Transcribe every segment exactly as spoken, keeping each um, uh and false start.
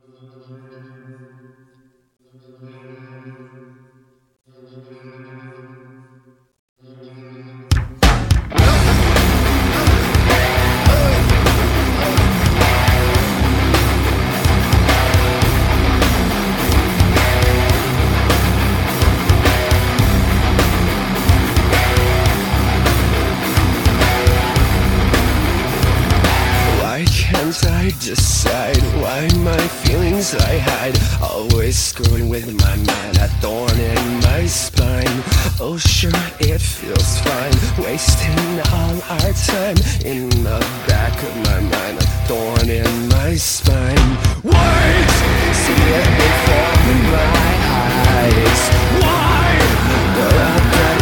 I decide why my feelings I hide, always screwing with my mind, a thorn in my spine. Oh sure, it feels fine, wasting all our time in the back of my mind, a thorn in my spine. Wait, see it before my eyes. Why go out that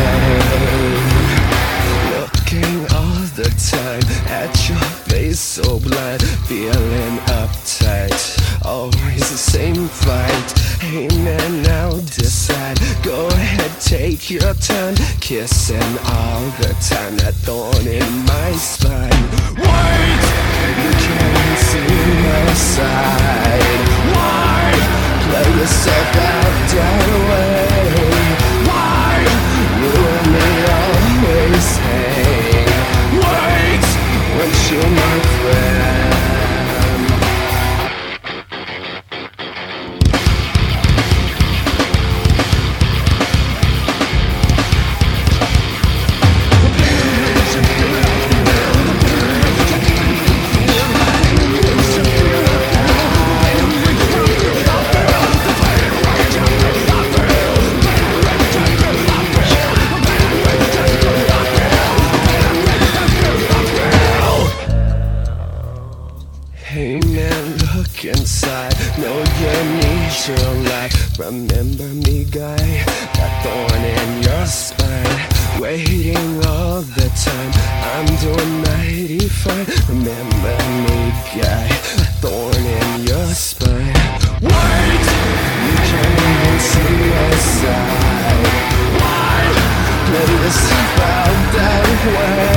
way? Looking all the time at your face, so blind, feeling uptight, always the same fight. Hey man, now decide, go ahead, take your time, kissing all the time, that thorn in my spine. Wait, you can't see my side. Why play yourself out that way? Why you and me always hang? Wait, weren't you my friend? Hey man, look inside, know you need your life. Remember me, guy, that thorn in your spine, waiting all the time, I'm doing mighty fine. Remember me, guy, that thorn in your spine. Wait, you can't even see my side. Why let yourself out that way?